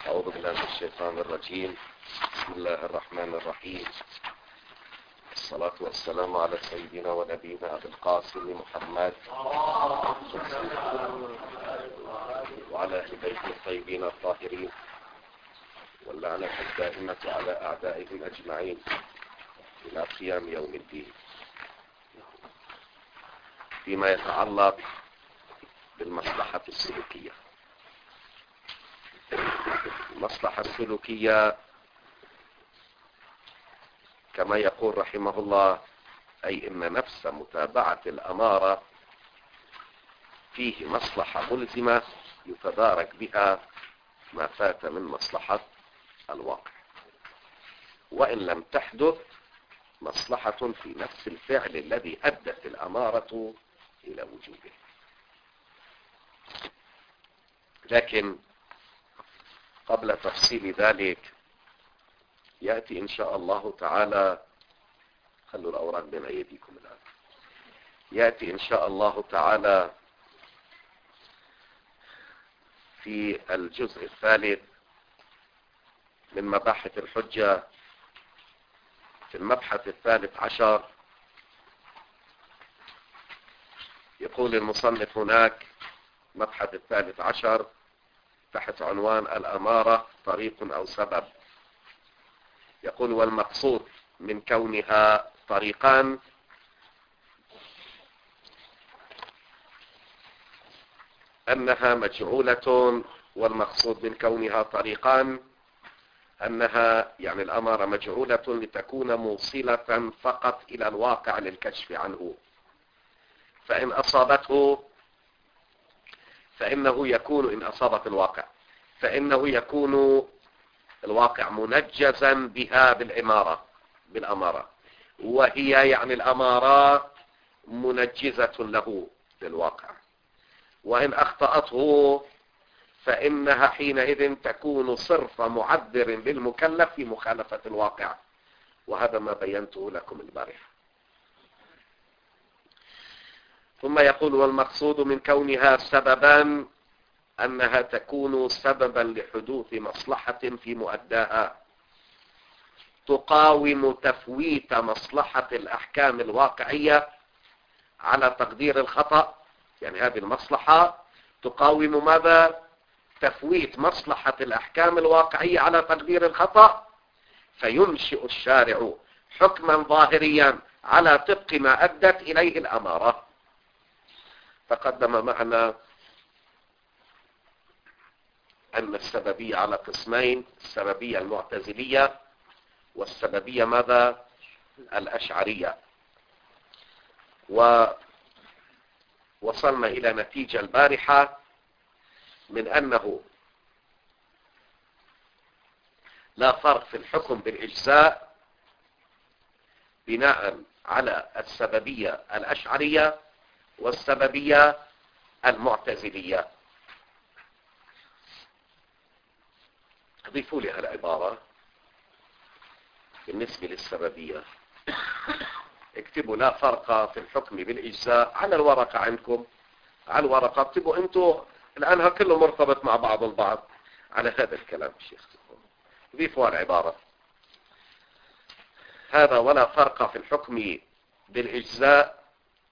أعوذ بالله من الشيطان الرجيم. بسم الله الرحمن الرحيم. الصلاة والسلام على سيدنا ونبينا أبي القاسم محمد وعلى أهل بيته الطيبين الطاهرين، واللعنة الدائمة على أعدائهم أجمعين إلى قيام يوم الدين. فيما يتعلق بالمصلحة السلوكية، المصلحة السلوكية كما يقول رحمه الله، أي إن نفس متابعة الأمارة فيه مصلحة ملزمة يتدارك بها ما فات من مصلحة الواقع، وإن لم تحدث مصلحة في نفس الفعل الذي أدت الأمارة إلى وجوده. لكن قبل تفصيل ذلك يأتي إن شاء الله تعالى، خلوا الأوراق بين أيديكم الآن، يأتي إن شاء الله تعالى في الجزء الثالث من مباحث الحجة، في المبحث الثالث عشر، يقول المصنف هناك مبحث الثالث عشر تحت عنوان الأمارة طريق أو سبب. يقول: والمقصود من كونها طريقان أنها مجعولة، والمقصود من كونها طريقان أنها يعني الأمارة مجعولة لتكون موصلة فقط إلى الواقع للكشف عنه، فإن أصابته فإنه يكون، إن أصابت الواقع فإنه يكون الواقع منجزا بها بالأمارة، وهي يعني الأمارات منجزة له للواقع. وإن أخطأته فإنها حينئذ تكون صرف معذر للمكلف في مخالفة الواقع، وهذا ما بينته لكم البارحة. ثم يقول: والمقصود من كونها سببا أنها تكون سببا لحدوث مصلحة في مؤداها تقاوم تفويت مصلحة الأحكام الواقعية على تقدير الخطأ. يعني هذه المصلحة تقاوم ماذا؟ تفويت مصلحة الأحكام الواقعية على تقدير الخطأ، فينشئ الشارع حكما ظاهريا على طبق ما أدت إليه الأمارة. تقدم معنا أن السببية على قسمين: السببية المعتزلية والسببية ماذا؟ الأشعرية. ووصلنا إلى نتيجة البارحة من أنه لا فرق في الحكم بالإجزاء بناء على السببية الأشعرية والسببية المعتزلية. اضيفوا لي العبارة بالنسبة للسببية، اكتبوا: لا فرق في الحكم بالإجزاء. على الورقة عندكم، على الورقة اكتبوا انتوا الآن، كله مرتبط مع بعض البعض على هذا الكلام. شيخ اضيفوا العبارة هذا: ولا فرق في الحكم بالإجزاء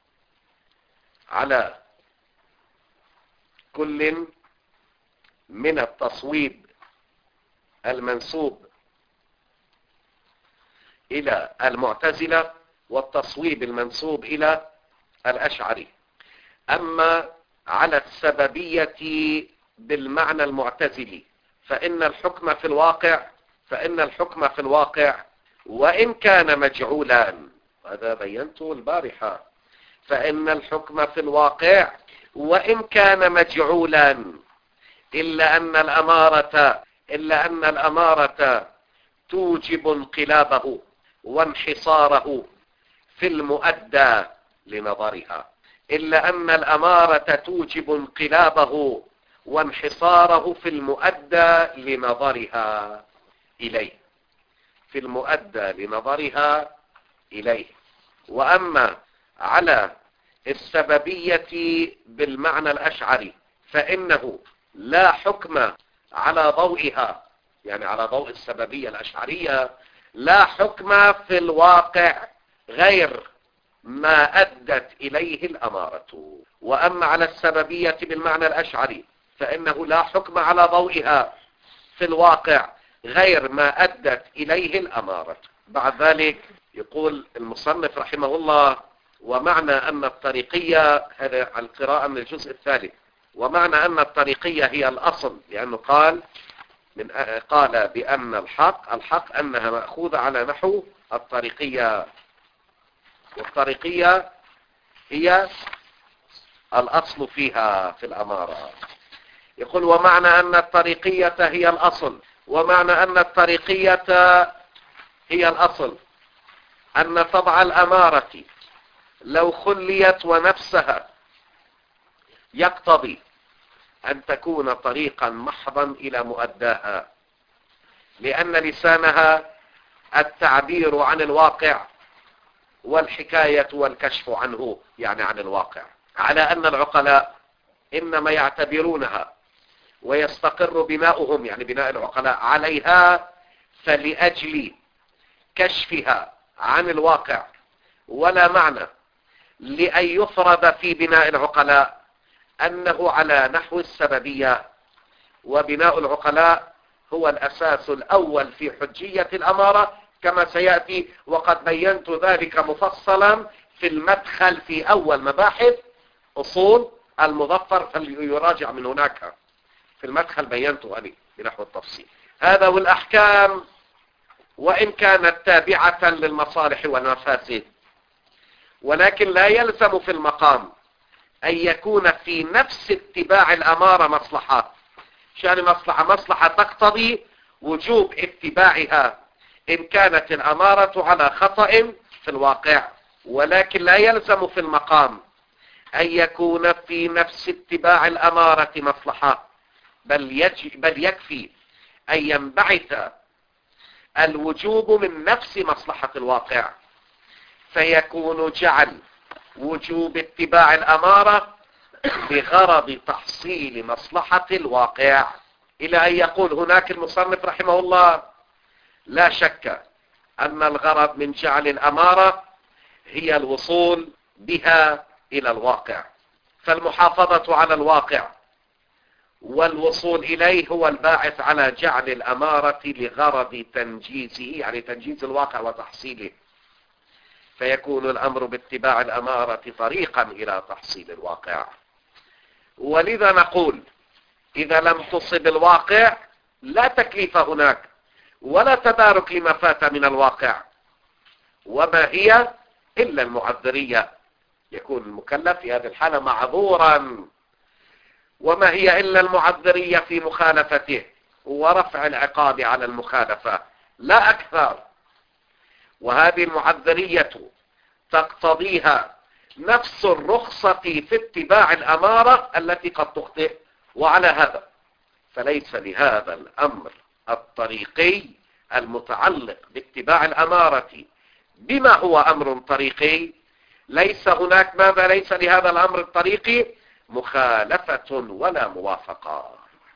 على كل من التصويب المنسوب إلى المعتزلة والتصويب المنسوب إلى الأشعري. أما على السببية بالمعنى المعتزلي فإن الحكم في الواقع وإن كان مجعولا، هذا بينته البارحة، فإن الحكم في الواقع وإن كان مجعولا إلا أن الأمارة توجب انقلابه وانحصاره في المؤدى لنظرها، إلا أن الأمارة توجب انقلابه وانحصاره في المؤدى لنظرها إليه، في المؤدى لنظرها إليه. وأما على السببية بالمعنى الأشعري فإنه لا حكم على ضوئها يعني على ضوء السببية الأشعرية، لا حكم في الواقع غير ما أدت إليه الأمارة. وأما على السببية بالمعنى الأشعري فإنه لا حكم على ضوئها في الواقع غير ما أدت إليه الأمارة. بعد ذلك يقول المصنف رحمه الله: ومعنى أن الطريقية، هذا القراءة من الجزء الثالث، ومعنى أن الطريقية هي الأصل، لأنه قال بأن الحق أنها مأخوذة على نحو الطريقية، والطريقية هي الأصل فيها في الأمارة. يقول: ومعنى أن الطريقية هي الأصل، ومعنى أن الطريقية هي الأصل أن طبع الأمارة لو خليت ونفسها يقتضي أن تكون طريقا محضا إلى مؤداها، لأن لسانها التعبير عن الواقع والحكاية والكشف عنه، يعني عن الواقع، على أن العقلاء إنما يعتبرونها ويستقر بناؤهم، يعني بناء العقلاء، عليها فلأجل كشفها عن الواقع، ولا معنى لأن يفرض في بناء العقلاء أنه على نحو السببية. وبناء العقلاء هو الأساس الأول في حجية الأمارة كما سيأتي، وقد بينت ذلك مفصلا في المدخل في أول مباحث أصول المظفر، فليراجع من هناك في المدخل بينته أنا بنحو التفصيل. هذا والأحكام وإن كانت تابعة للمصالح والمفاسد، ولكن لا يلزم في المقام أن يكون في نفس اتباع الأمارة مصلحة، شان مصلحة تقتضي وجوب اتباعها إن كانت الأمارة على خطأ في الواقع، ولكن لا يلزم في المقام أن يكون في نفس اتباع الأمارة مصلحة، بل يكفي أن ينبعث الوجوب من نفس مصلحة الواقع، فيكون جعل وجوب اتباع الأمارة بغرض تحصيل مصلحة الواقع، إلى أن يقول هناك المصنف رحمه الله: لا شك أن الغرض من جعل الأمارة هي الوصول بها إلى الواقع، فالمحافظة على الواقع والوصول إليه هو الباعث على جعل الأمارة لغرض تنجيزه، يعني تنجيز الواقع وتحصيله، فيكون الأمر باتباع الأمارة طريقا إلى تحصيل الواقع. ولذا نقول: إذا لم تصب الواقع لا تكليف هناك ولا تدارك لما فات من الواقع، وما هي إلا المعذرية، يكون المكلف في هذه الحالة معذورا، وما هي إلا المعذرية في مخالفته ورفع العقاب على المخالفة لا أكثر. وهذه المعذرية تقتضيها نفس الرخصة في اتباع الأمارة التي قد تخطئ. وعلى هذا فليس لهذا الأمر الطريقي المتعلق باتباع الأمارة بما هو أمر طريقي، ليس هناك ماذا ليس لهذا الأمر الطريقي مخالفة ولا موافقة،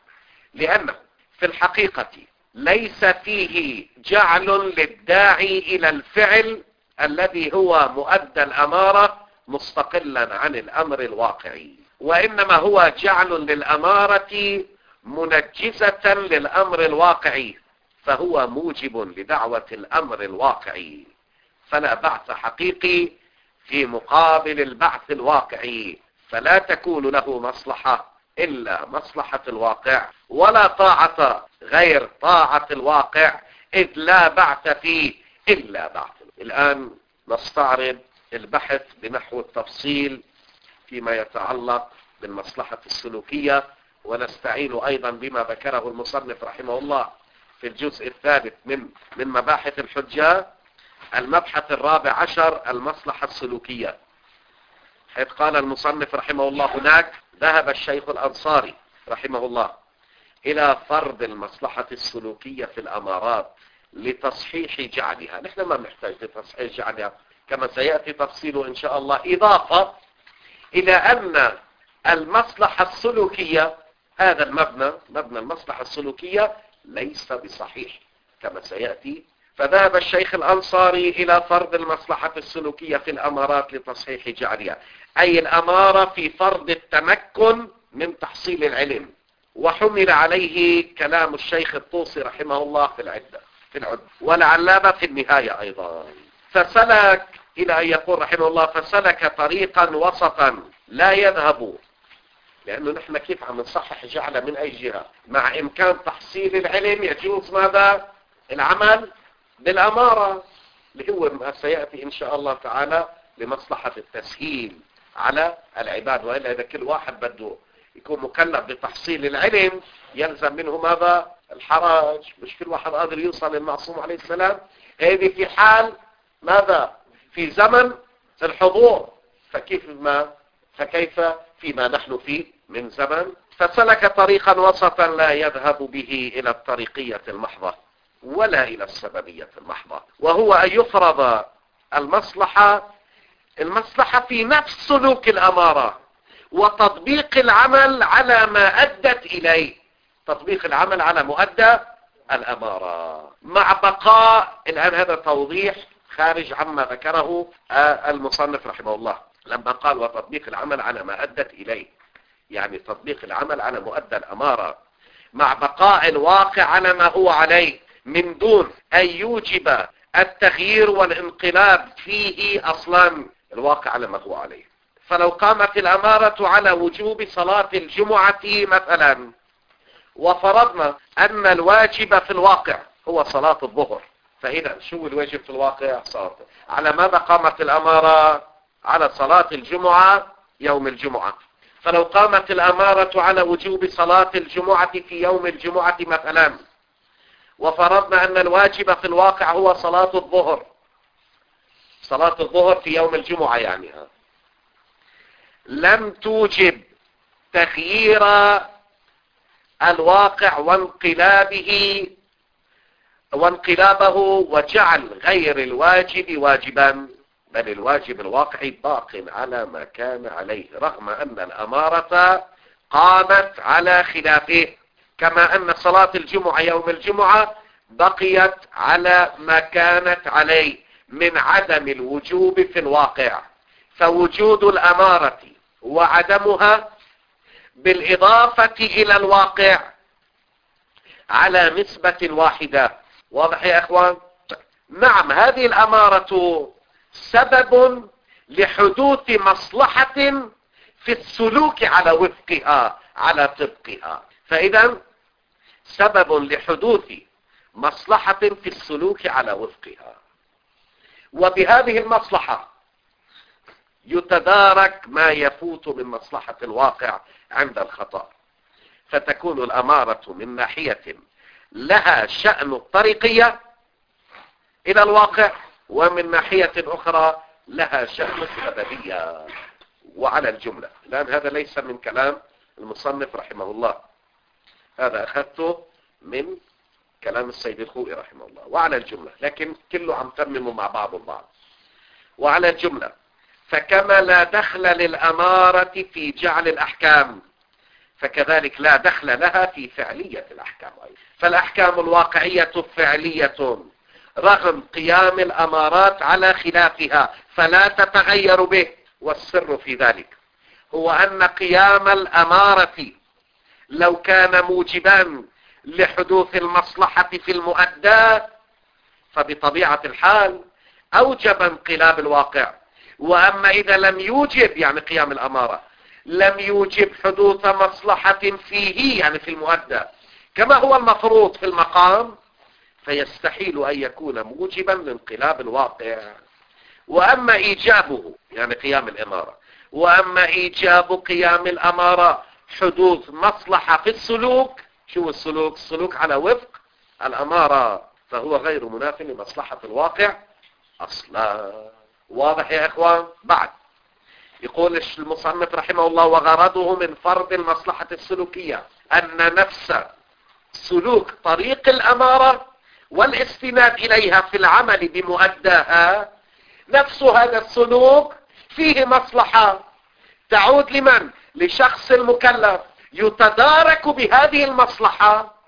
لأنه في الحقيقة ليس فيه جعل للداعي إلى الفعل الذي هو مؤدى الأمارة مستقلا عن الأمر الواقعي، وإنما هو جعل للأمارة منجزة للأمر الواقعي، فهو موجب لدعوة الأمر الواقعي، فلا بعث حقيقي في مقابل البعث الواقعي، فلا تكون له مصلحة إلا مصلحة الواقع، ولا طاعة غير طاعة الواقع، إذ لا بعث فيه إلا بعث. الآن نستعرض البحث بنحو التفصيل فيما يتعلق بالمصلحة السلوكية، ونستعين أيضا بما ذكره المصنف رحمه الله في الجزء الثالث من مباحث الحجة، المبحث الرابع عشر، المصلحة السلوكية، حيث قال المصنف رحمه الله: هناك ذهب الشيخ الأنصاري رحمه الله إلى فرض المصلحة السلوكية في الأمارات لتصحيح جعلها. نحن ما نحتاج لتصحيح جعلها كما سيأتي تفصيله إن شاء الله، إضافة إلى أن المصلحة السلوكية، هذا مبنى المصلحة السلوكية ليس بصحيح كما سيأتي. فذهب الشيخ الأنصاري إلى فرض المصلحة السلوكية في الأمارات لتصحيح جعلها، أي الأمارة في فرض التمكن من تحصيل العلم. وحمل عليه كلام الشيخ الطوسي رحمه الله في العدة والعلامة في النهاية أيضا. فسلك إلى أن يقول رحمه الله فسلك طريقا وسطا لا يذهب، لأنه نحن كيف عم نصحح جعله من أي جهة؟ مع إمكان تحصيل العلم يجوز ماذا؟ العمل بالأمارة، اللي هو ما سيأتي إن شاء الله تعالى لمصلحة التسهيل على العباد. وإلا إذا كل واحد بده يكون مكلف بتحصيل العلم يلزم منه ماذا؟ الحرج. مش كل واحد قادر يوصل للمعصوم عليه السلام. هذه في حال ماذا؟ في زمن الحضور، فكيف فيما نحن فيه من زمن. فسلك طريقا وسطا لا يذهب به إلى الطريقية المحضة ولا إلى السببية المحضة، وهو أن يفرض المصلحة في نفس سلوك الأمارة وتطبيق العمل على ما أدت إليه، تطبيق العمل على مؤدى الأمارة، مع بقاء الآن هذا توضيح خارج عما ذكره المصنف رحمه الله لما قال وتطبيق العمل على ما أدت إليه، يعني تطبيق العمل على مؤدى الأمارة مع بقاء الواقع على ما هو عليه من دون أن يوجب التغيير والانقلاب فيه أصلا، الواقع على ما هو عليه. فلو قامت الأمارة على وجوب صلاة الجمعة مثلا، وفرضنا أن الواجب في الواقع هو صلاة الظهر، فإذا شو الواجب في الواقع؟ صلاة. على ماذا قامت الأمارة؟ على صلاة الجمعة يوم الجمعة. فلو قامت الأمارة على وجوب صلاة الجمعة في يوم الجمعة مثلا، وفرضنا أن الواجب في الواقع هو صلاة الظهر، صلاة الظهر في يوم الجمعة يعني لم توجب تغيير الواقع وانقلابه وجعل غير الواجب واجبا، بل الواجب الواقعي باق على ما كان عليه رغم أن الأمارة قامت على خلافه، كما أن صلاة الجمعة يوم الجمعة بقيت على ما كانت عليه من عدم الوجوب في الواقع. فوجود الأمارة وعدمها بالإضافة إلى الواقع على نسبة واحدة. واضح يا أخوان؟ نعم، هذه الأمارة سبب لحدوث مصلحة في السلوك على وفقها على طبقها، فإذا سبب لحدوث مصلحة في السلوك على وفقها، وبهذه المصلحة يتدارك ما يفوت من مصلحة الواقع عند الخطأ، فتكون الأمارة من ناحية لها شأن الطريقية إلى الواقع، ومن ناحية أخرى لها شأن السببية. وعلى الجملة، لأن هذا ليس من كلام المصنف رحمه الله، هذا أخذته من كلام السيد الخوئي رحمه الله. وعلى الجملة، لكن كله عم ترمموا مع بعض البعض. وعلى الجملة، فكما لا دخل للأمارة في جعل الأحكام، فكذلك لا دخل لها في فعلية الأحكام أيضا. فالأحكام الواقعية فعلية رغم قيام الأمارات على خلافها، فلا تتغير به. والسر في ذلك هو أن قيام الأمارة لو كان موجبا لحدوث المصلحة في المؤدى فبطبيعة الحال أوجب انقلاب الواقع. وأما إذا لم يوجب، يعني قيام الأمارة لم يوجب حدوث مصلحة فيه، يعني في المؤدى كما هو المفروض في المقام، فيستحيل أن يكون موجبا لانقلاب الواقع. وأما إيجابه، يعني قيام الأمارة، وأما إيجاب قيام الأمارة حدوث مصلحة في السلوك، شو السلوك؟ السلوك على وفق الأمارة، فهو غير مناف لمصلحة الواقع أصلا. واضح يا إخوان؟ بعد يقول المصنف رحمه الله وغرضه من فرض المصلحة السلوكية أن نفس سلوك طريق الأمارة والاستناد إليها في العمل بمؤداها، نفس هذا السلوك فيه مصلحة تعود لمن؟ لشخص المكلف، يتدارك بهذه المصلحة،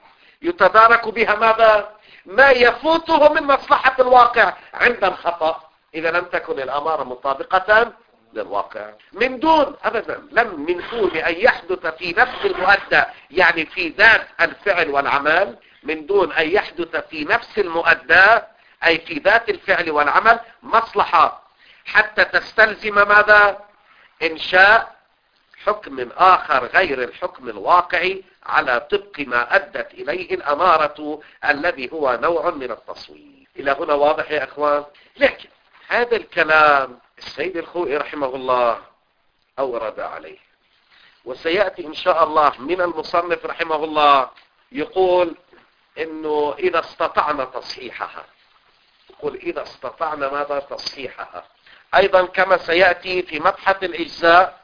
يتدارك بها ماذا؟ ما يفوته من مصلحة الواقع عند الخطأ إذا لم تكن الأمارة مطابقة للواقع. من دون أبدا، من دون أن يحدث في نفس المؤدى، يعني في ذات الفعل والعمل، من دون أن يحدث في نفس المؤدى أي في ذات الفعل والعمل مصلحة حتى تستلزم ماذا؟ إنشاء حكم آخر غير الحكم الواقعي على طبق ما أدت إليه الأمارة الذي هو نوع من التصوير. إلى هنا واضح يا أخوان؟ لكن هذا الكلام السيد الخوئي رحمه الله أورد عليه، وسيأتي إن شاء الله من المصنف رحمه الله يقول إنه إذا استطعنا تصحيحها، يقول إذا استطعنا ماذا؟ تصحيحها. أيضا كما سيأتي في مبحث الإجزاء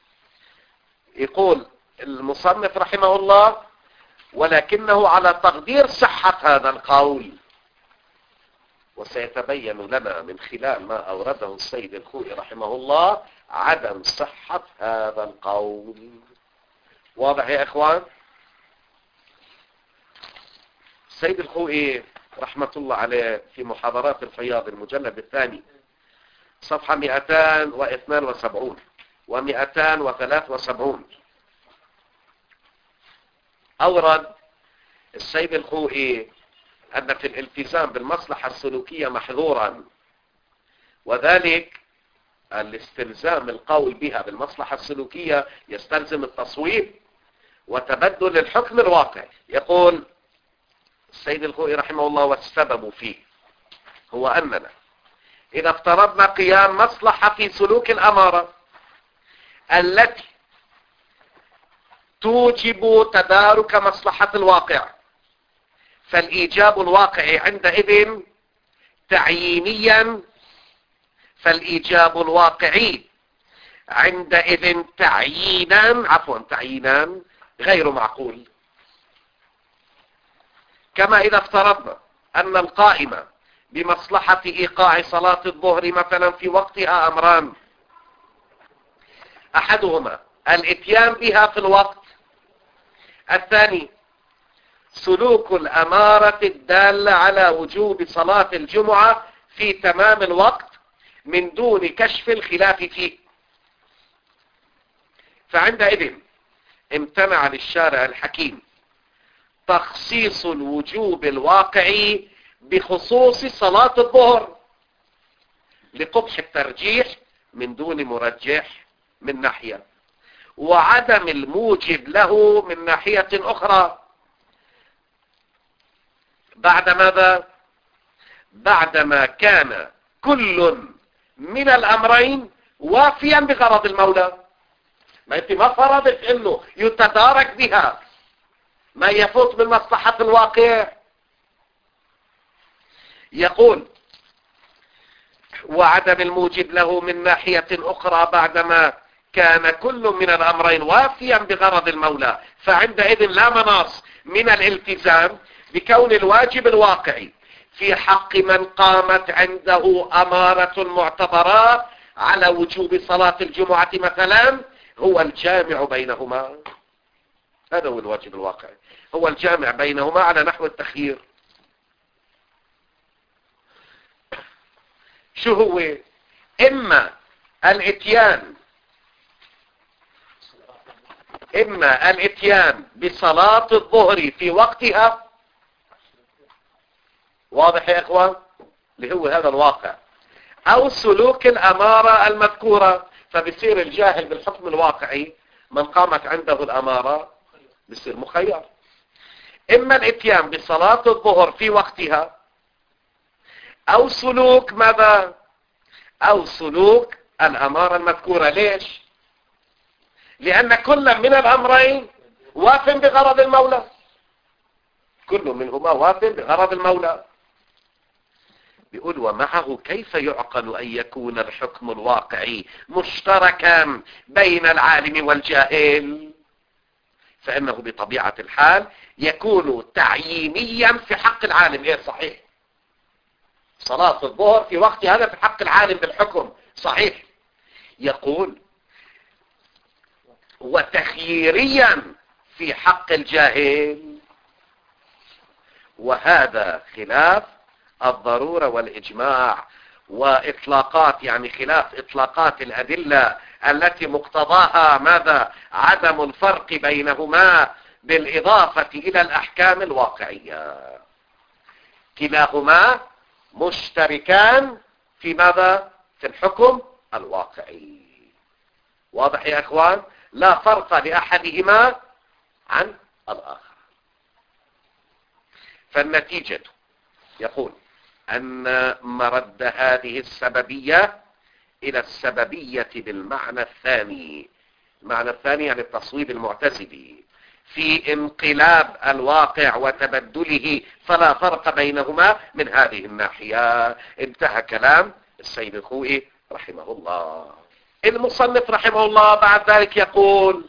يقول المصنف رحمه الله ولكنه على تقدير صحة هذا القول، وسيتبين لنا من خلال ما أورده السيد الخوئي رحمه الله عدم صحة هذا القول. واضح يا إخوان؟ السيد الخوئي رحمة الله عليه في محاضرات الفياض المجلد الثاني صفحة 272 و273 أورد السيد الخوئي أن في الالتزام بالمصلحة السلوكية محظورا، وذلك الاستلزام القول بها بالمصلحة السلوكية يستلزم التصويب وتبدل الحكم الواقع. يقول السيد الخوئي رحمه الله والسبب فيه هو أننا إذا افترضنا قيام مصلحة في سلوك الأمارة التي توجب تدارك مصلحة الواقع، فالإيجاب الواقعي عندئذ تعيينيا، فالإيجاب الواقعي عندئذ تعيينا غير معقول. كما إذا افترضنا أن القائمة بمصلحة إيقاع صلاة الظهر مثلا في وقتها أمران، أحدهما الإتيان بها في الوقت، الثاني سلوك الأمارة الدالة على وجوب صلاة الجمعة في تمام الوقت من دون كشف الخلاف فيه. فعندئذ امتنع للشارع الحكيم تخصيص الوجوب الواقعي بخصوص صلاة الظهر لقبح الترجيح من دون مرجح من ناحية، وعدم الموجب له من ناحية أخرى. بعد ماذا؟ بعدما كان كل من الأمرين وافيا بغرض المولى. ما انت ما فرضت انه يتدارك بها ما يفوت من مصلحة الواقع. يقول وعدم الموجب له من ناحية أخرى بعدما كان كل من الأمرين وافيا بغرض المولى، فعندئذ لا مناص من الالتزام بكون الواجب الواقعي في حق من قامت عنده أمارة معتبرة على وجوب صلاة الجمعة مثلا هو الجامع بينهما. هذا هو الواجب الواقعي، هو الجامع بينهما على نحو التخيير. شو هو؟ إما الاتيان بصلاة الظهر في وقتها، واضح يا اخوان؟ اللي هو هذا الواقع، او سلوك الامارة المذكورة، فبصير الجاهل بالحكم الواقعي من قامت عنده الامارة بصير مخير. اما الاتيان بصلاة الظهر في وقتها او سلوك ماذا؟ او سلوك الامارة المذكورة. ليش؟ لان كل من الامرين واف بغرض المولى، كل منهما واف بغرض المولى. بيقول ومعه كيف يعقل أن يكون الحكم الواقعي مشتركا بين العالم والجاهل؟ فإنه بطبيعة الحال يكون تعيينيا في حق العالم. إيه صحيح، صلاة الظهر في وقت هذا في حق العالم بالحكم صحيح. يقول وتخييريا في حق الجاهل. وهذا خلاف الضرورة والإجماع وإطلاقات، يعني خلاف إطلاقات الأدلة التي مقتضاها ماذا؟ عدم الفرق بينهما بالإضافة إلى الأحكام الواقعية. كلاهما مشتركان في ماذا؟ في الحكم الواقعي. واضح يا أخوان؟ لا فرق لأحدهما عن الآخر. فالنتيجة يقول أن مرد هذه السببية إلى السببية بالمعنى الثاني. المعنى الثاني يعني التصويب المعتزلي في انقلاب الواقع وتبدله، فلا فرق بينهما من هذه الناحية. انتهى كلام السيد الخوئي رحمه الله. المصنف رحمه الله بعد ذلك يقول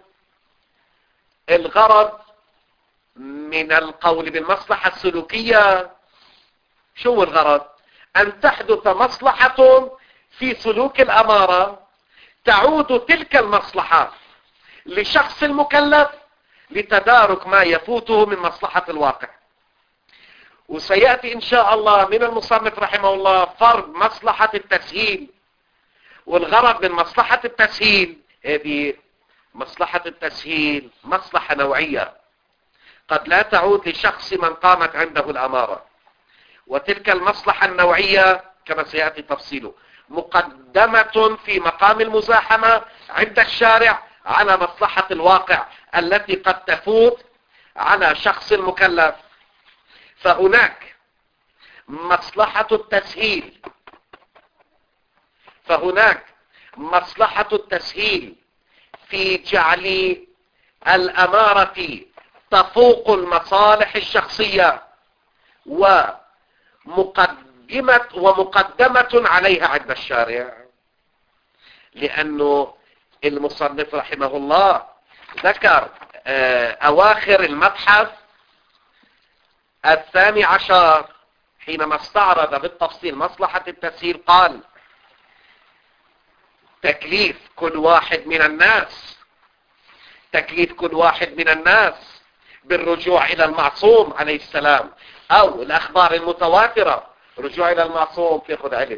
الغرض من القول بالمصلحة السلوكية. شو الغرض؟ أن تحدث مصلحة في سلوك الأمارة تعود تلك المصلحة لشخص المكلف لتدارك ما يفوته من مصلحة الواقع. وسيأتي إن شاء الله من المصنف رحمه الله فرض مصلحة التسهيل. والغرض من مصلحة التسهيل هذه مصلحة التسهيل مصلحة نوعية قد لا تعود لشخص من قامت عنده الأمارة، وتلك المصلحة النوعية كما سيأتي تفصيله مقدمة في مقام المزاحمة عند الشارع على مصلحة الواقع التي قد تفوت على شخص المكلف. فهناك مصلحة التسهيل، في جعل الأمارة تفوق المصالح الشخصية ومقدمة عليها عند الشارع. لأنه المصنف رحمه الله ذكر أواخر المبحث 12 حينما استعرض بالتفصيل مصلحة التسهيل قال تكليف كل واحد من الناس بالرجوع إلى المعصوم عليه السلام أو الأخبار المتواترة. رجوع إلى المعصوم تأخذ علم،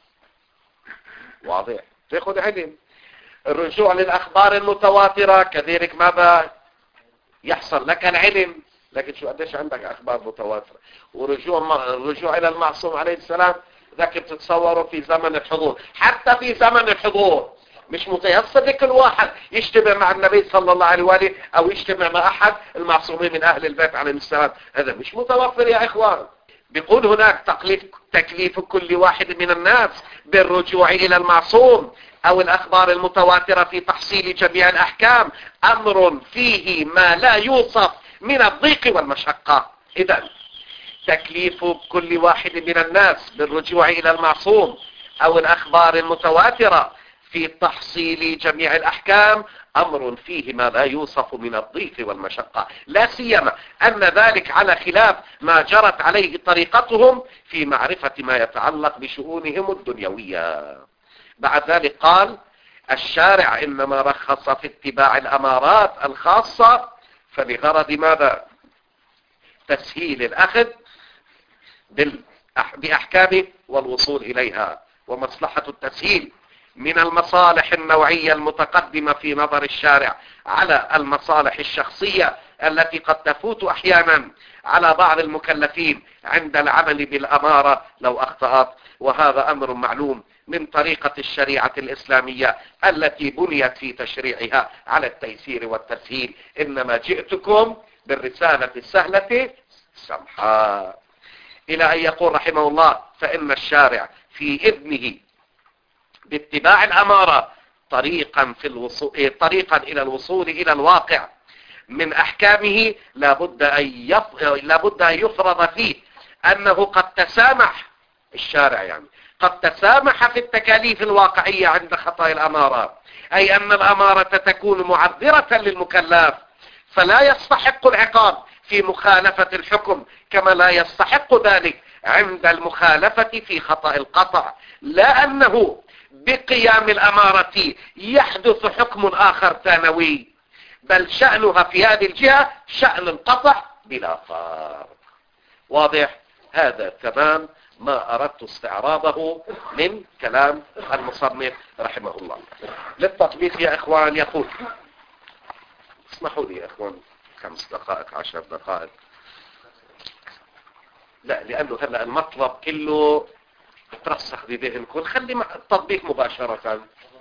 واضح، تأخذ علم. الرجوع للأخبار المتواترة كذلك ماذا يحصل لك العلم، لكن شو قديش عندك أخبار متواترة. الرجوع إلى المعصوم عليه السلام ذاك بتتصوره في زمن الحضور. حتى في زمن الحضور مش متيسر لكل واحد يجتمع مع النبي صلى الله عليه وآله أو يجتمع مع أحد المعصومين من أهل البيت عليه السلام، هذا مش متوفر يا إخوان. بيقول هناك تكليف كل واحد من الناس بالرجوع إلى المعصوم أو الأخبار المتواترة في تحصيل جميع الأحكام أمر فيه ما لا يوصف من الضيق والمشقة. إذن تكليف كل واحد من الناس بالرجوع إلى المعصوم أو الأخبار المتواترة في تحصيل جميع الأحكام أمر فيه ما لا يوصف من الضيق والمشقة، لا سيما أن ذلك على خلاف ما جرت عليه طريقتهم في معرفة ما يتعلق بشؤونهم الدنيوية. بعد ذلك قال الشارع إنما رخص في اتباع الأمارات الخاصة فلغرض ماذا؟ تسهيل الأخذ بأحكامه والوصول إليها. ومصلحة التسهيل من المصالح النوعية المتقدمة في نظر الشارع على المصالح الشخصية التي قد تفوت أحيانا على بعض المكلفين عند العمل بالأمارة لو أخطأت. وهذا أمر معلوم من طريقة الشريعة الإسلامية التي بنيت في تشريعها على التيسير والتسهيل. إنما جئتكم بالرسالة السهلة السمحاء. إلى أن يقول رحمه الله فإن الشارع في إذنه باتباع الأمارة طريقا إلى الوصول إلى الواقع من أحكامه لابد أن يفرض فيه أنه قد تسامح الشارع، يعني قد تسامح في التكاليف الواقعية عند خطأ الأمارة، أي أن الأمارة تكون معذرة للمكلف فلا يستحق العقاب في مخالفة الحكم كما لا يستحق ذلك عند المخالفة في خطأ القطع، لا أنه بقيام الأمارة يحدث حكم آخر ثانوي، بل شأنها في هذه الجهة شأن القطع بلا فرق. واضح؟ هذا تمام ما أردت استعراضه من كلام المصنف رحمه الله. للتطبيق يا إخوان يقول، اسمحوا لي يا إخوان 5 دقائق 10 دقائق، لا لأنه هلأ المطلب كله ترسخ بذهنكم، خلي التطبيق مباشرة.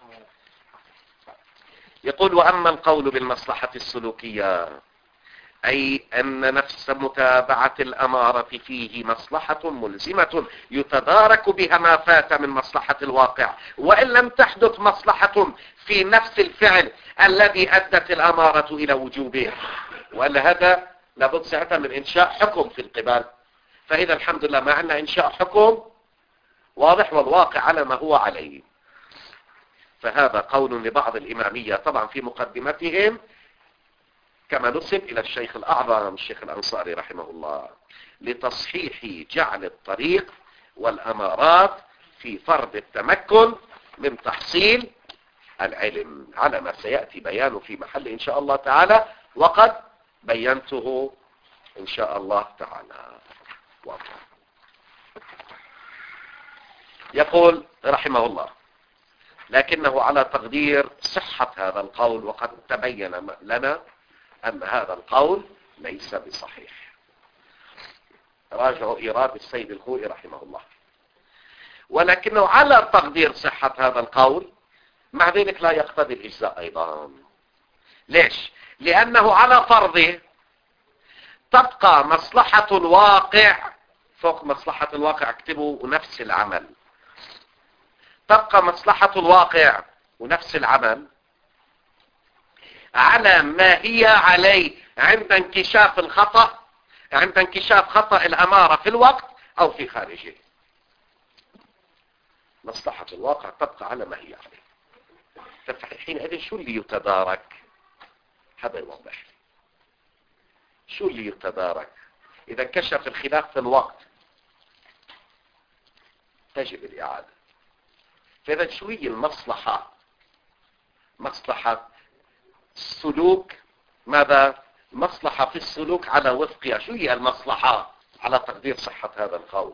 يقول وأما القول بالمصلحة السلوكية أي أن نفس متابعة الأمارة فيه مصلحة ملزمة يتدارك بها ما فات من مصلحة الواقع، وإن لم تحدث مصلحة في نفس الفعل الذي أدت الأمارة إلى وجوبه، وأن هذا لابد ساعتها من إنشاء حكم في القبال. فإذا الحمد لله ما عندنا إنشاء حكم واضح والواقع على ما هو عليه. فهذا قول لبعض الإمامية طبعا في مقدمتهم كما نسب إلى الشيخ الأعظم الشيخ الأنصاري رحمه الله لتصحيح جعل الطريق والأمارات في فرض التمكن من تحصيل العلم، على ما سيأتي بيانه في محل إن شاء الله تعالى، وقد بينته إن شاء الله تعالى. يقول رحمه الله لكنه على تقدير صحة هذا القول، وقد تبين لنا أن هذا القول ليس بصحيح. راجعوا إيراد السيد الخوئي رحمه الله. ولكنه على تقدير صحة هذا القول مع ذلك لا يقتضي الإجزاء أيضا. ليش؟ لأنه على فرضه تبقى مصلحة الواقع فوق مصلحة الواقع، اكتبوا نفس العمل، تبقى مصلحة الواقع ونفس العمل على ما هي عليه عند انكشاف الخطأ، عند انكشاف خطأ الأمارة في الوقت أو في خارجه. مصلحة الواقع تبقى على ما هي عليه. حينئذ شو اللي يتدارك؟ هذا يوضح شو اللي يتدارك. إذا انكشف الخلاف في الوقت تجب الإعادة. فإذا شو هي المصلحة؟ مصلحة السلوك، ماذا؟ مصلحة في السلوك على وفقها. شو هي المصلحة على تقدير صحة هذا القول؟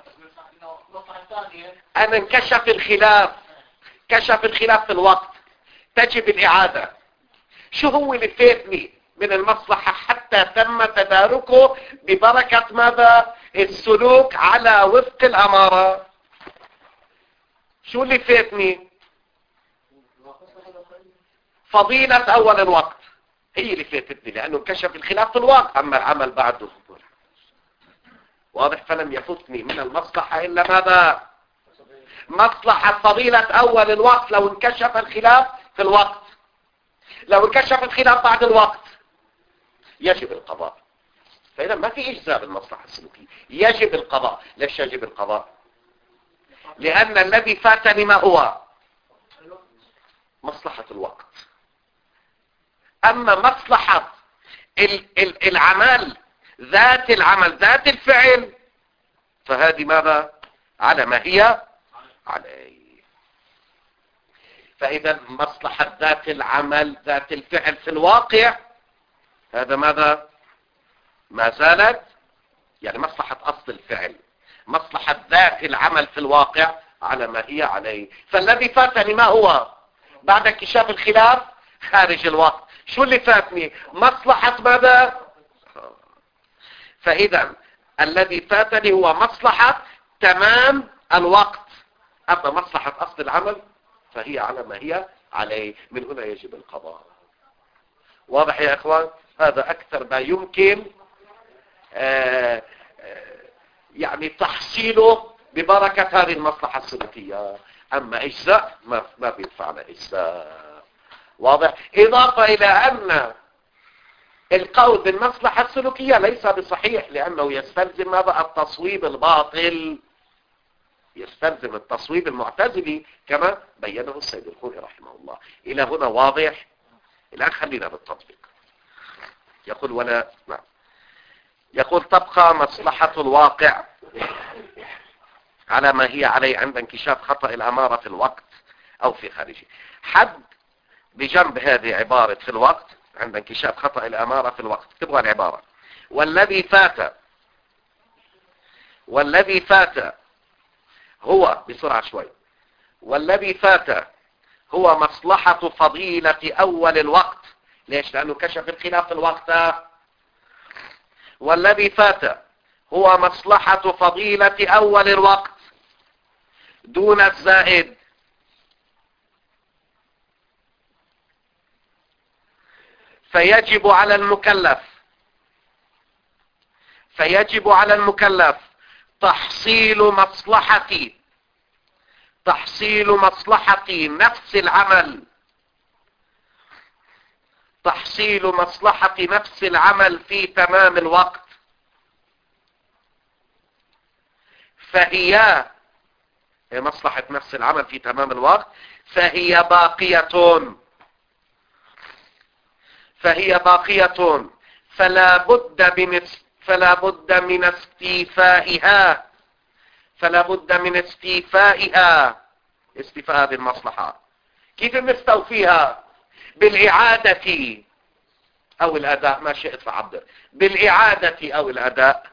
أن انكشف الخلاف، كشف الخلاف في الوقت تجب الإعادة. شو هو اللي فاتني من المصلحة حتى تم تداركه ببركة ماذا؟ السلوك على وفق الأمارة. شو اللي فاتني؟ فضيلة أول الوقت هي اللي فاتتني، لأنه انكشف الخلاف في الوقت، أما العمل بعده واضح. فلم يفوتني من المصلحة إلا ماذا؟ مصلحة فضيلة أول الوقت لو انكشف الخلاف في الوقت. لو انكشف الخلاف بعد الوقت يجب القضاء. فإذا ما في إجزاء بالمصلحة السلوكية، يجب القضاء. ليش يجب القضاء؟ لأن الذي فاتني ما هو؟ مصلحة الوقت. أما مصلحة العمل، ذات العمل ذات الفعل، فهذه ماذا؟ على ما هي عليه. فإذا مصلحة ذات العمل ذات الفعل في الواقع هذا ماذا؟ ما زالت يعني مصلحة أصل الفعل، مصلحة ذات العمل في الواقع على ما هي عليه. فالذي فاتني ما هو؟ بعد انكشاف الخلاف خارج الوقت. شو اللي فاتني؟ مصلحة ماذا؟ فإذا الذي فاتني هو مصلحة تمام الوقت. أما مصلحة أصل العمل فهي على ما هي عليه. من هنا يجب القضاء. واضح يا إخوان؟ هذا أكثر ما يمكن يعني تحصيله ببركة هذه المصلحة السلوكية. أما إجزاء ما بيدفعنا إجزاء. واضح؟ إضافة إلى أن القول بالمصلحة السلوكية ليس بصحيح، لأنه يستلزم ماذا؟ التصويب الباطل، يستلزم التصويب المعتزلي كما بينه السيد الخوئي رحمه الله. إلى هنا واضح؟ الآن خلينا بالتطبيق. يقول ولا نعم. يقول تبقى مصلحة الواقع على ما هي عليه عند انكشاف خطأ الأمارة في الوقت أو في خارجه. حد بجنب هذه عبارة في الوقت عند انكشاف خطأ الأمارة في الوقت. تبغى العبارة والذي فات والذي فات هو بسرعة شوي. والذي فات هو مصلحة فضيلة أول الوقت. ليش؟ لأنه كشف الخلاف الوقت. والذي فات هو مصلحة فضيلة أول الوقت دون الزائد. فيجب على المكلف تحصيل مصلحة نفس العمل في تمام الوقت. فهي مصلحة نفس العمل في تمام الوقت فهي باقية فلا بد من استيفائها. استيفاء هذه المصلحة كيف نستوفيها؟ بالإعادة أو الأداء، ما شئت فعبر، بالإعادة أو الأداء.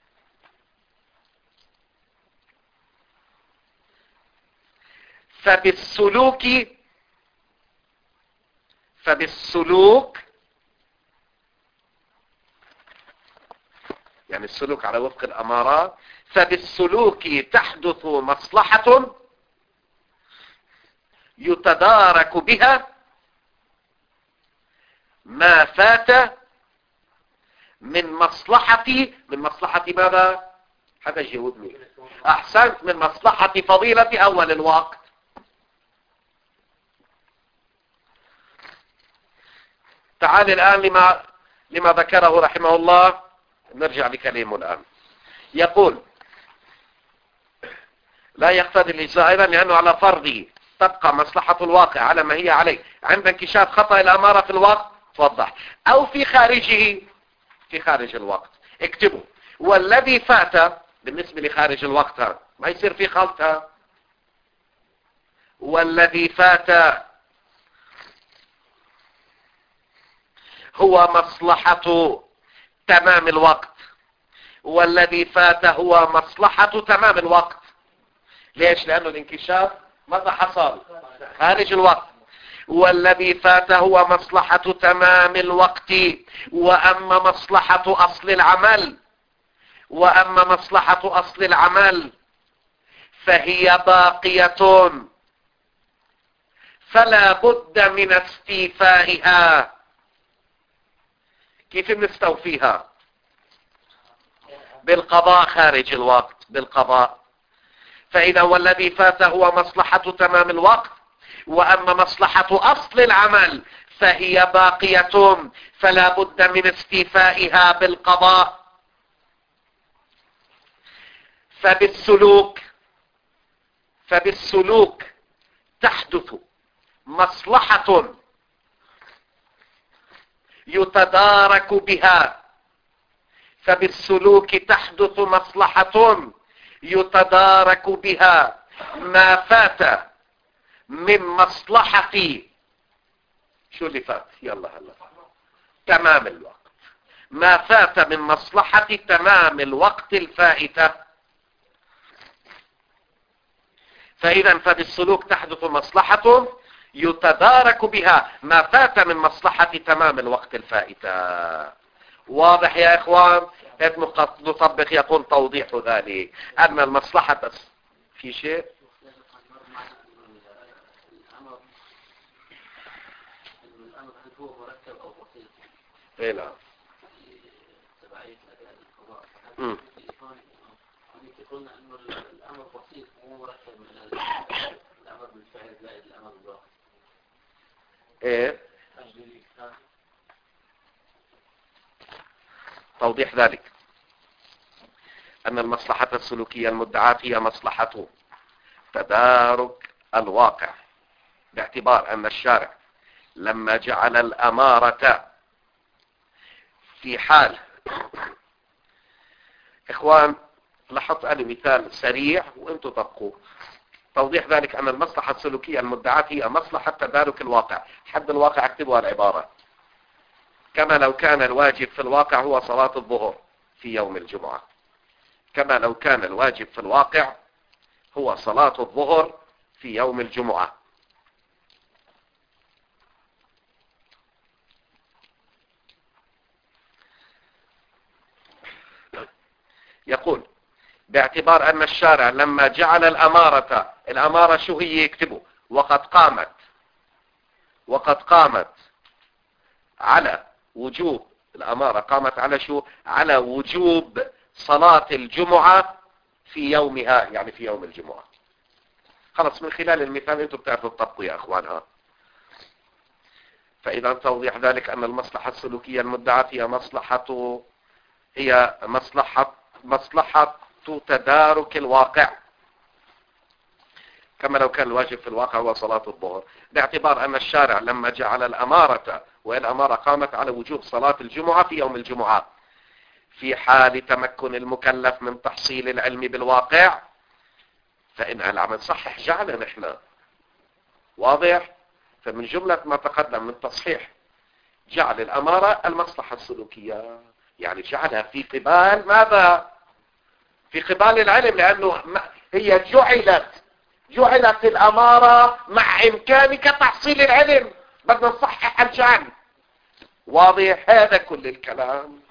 فبالسلوك يعني السلوك على وفق الأمارات. فبالسلوك تحدث مصلحة يتدارك بها ما فات من مصلحة ماذا؟ حدا يجاوبني. أحسنت، من مصلحة فضيلة أول الوقت. تعال الآن لما ذكره رحمه الله، نرجع لكلامه الآن. يقول لا يقتضي الإجزاء أيضا لأنه على فرضه تبقى مصلحة الواقع على ما هي عليه عند انكشاف خطأ الأمارة في الوقت توضح، أو في خارجه، في خارج الوقت. اكتبوا والذي فات بالنسبة لخارج الوقت ما يصير في خلطة. والذي فات هو مصلحة تمام الوقت. والذي فات هو مصلحة تمام الوقت. ليش؟ لأنه الانكشاف ماذا حصل؟ خارج الوقت. والذي فات هو مصلحة تمام الوقت. وأما مصلحة أصل العمل فهي باقية فلا بد من استيفائها. كيف نستوفيها؟ بالقضاء خارج الوقت، بالقضاء. فإذا والذي فات هو مصلحة تمام الوقت، وأما مصلحة أصل العمل فهي باقية فلا بد من استيفائها بالقضاء. فبالسلوك تحدث مصلحة يتدارك بها. فبالسلوك تحدث مصلحة يتدارك بها ما فات من مصلحة، شو اللي فات؟ يلا هلا تمام الوقت. ما فات من مصلحة تمام الوقت الفائتة. فإذا فبالسلوك تحدث مصلحة يتدارك بها ما فات من مصلحة تمام الوقت الفائتة. واضح يا إخوان؟ نطبق. يقول توضيح ذلك أن المصلحة في شيء ايه لا قلنا انه الامر بسيط مو مركب من الامر بالفعل زائد الامر بالواقع. ايه توضيح ذلك ان المصلحة السلوكية المدعاة هي مصلحة تدارك الواقع، باعتبار ان الشارع لما جعل الامارة في حال. اخوان لاحظت أنا مثال سريع وانتم طبقوه. توضيح ذلك أن المصلحة السلوكية المدعاة هي مصلحة تدارك الواقع. حد الواقع اكتبوا العبارة كما لو كان الواجب في الواقع هو صلاة الظهر في يوم الجمعة. كما لو كان الواجب في الواقع هو صلاة الظهر في يوم الجمعة. يقول باعتبار أن الشارع لما جعل الأمارة شو هي؟ يكتبوا وقد قامت على وجوب الأمارة، قامت على شو؟ على وجوب صلاة الجمعة في يومها، يعني في يوم الجمعة. خلص من خلال المثال انتم بتعرفوا تطبقوا يا اخوانها. فإذا توضيح ذلك أن المصلحة السلوكية المدعاة هي مصلحة تدارك الواقع، كما لو كان الواجب في الواقع هو صلاة الظهر، باعتبار أن الشارع لما جعل والأمارة قامت على وجوب صلاة الجمعة في يوم الجمعة في حال تمكن المكلف من تحصيل العلم بالواقع، فإن العمل صحح جعل نحن واضح. فمن جملة ما تقدم من تصحيح جعل الأمارة المصلحة السلوكية، يعني جعلها في قبال ماذا؟ في قبال العلم، لأنه هي جعلت الأمارة مع إمكانك تحصيل العلم، بدنا نصحح الجعل. واضح هذا كل الكلام.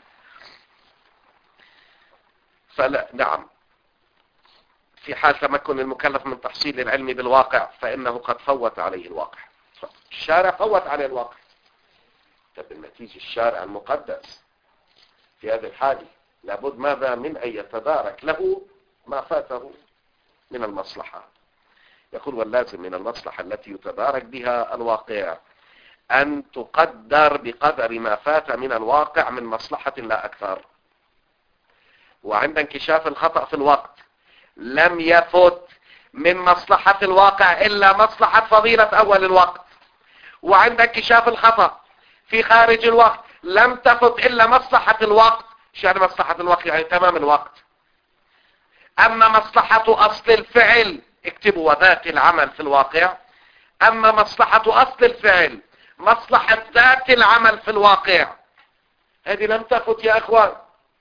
فلا نعم، في حال تمكن المكلف من تحصيل العلم بالواقع فإنه قد فوت عليه الواقع. الشارع فوت عليه الواقع، فبالنتيجة الشارع المقدس في هذه الحالة لابد ماذا؟ من أن يتدارك له ما فاته من المصلحة. يقول واللازم من المصلحة التي يتدارك بها الواقع أن تقدر بقدر ما فات من الواقع من مصلحة لا أكثر. وعند انكشاف الخطأ في الوقت لم يفت من مصلحة الواقع إلا مصلحة فضيلة أول الوقت، وعند انكشاف الخطأ في خارج الوقت لم تفت إلا مصلحة الوقت. شو يعني مصلحة الوقت؟ يعني تمام الوقت. أما مصلحة أصل الفعل، اكتبوا وذات العمل في الواقع، أما مصلحة أصل الفعل مصلحة ذات العمل في الواقع، هذه لم تفت يا أخوان.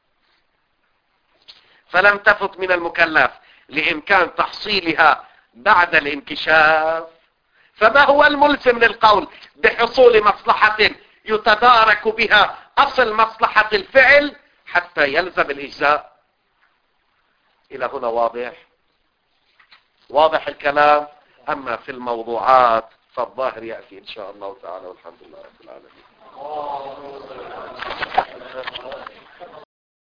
فلم تفت من المكلف لإمكان تحصيلها بعد الانكشاف. فما هو الملزم للقول بحصول مصلحة يتدارك بها أصل مصلحة الفعل حتى يلزم الإجزاء؟ إلى هنا واضح الكلام. أما في الموضوعات فالظاهر يأتي إن شاء الله تعالى، والحمد لله رب العالمين.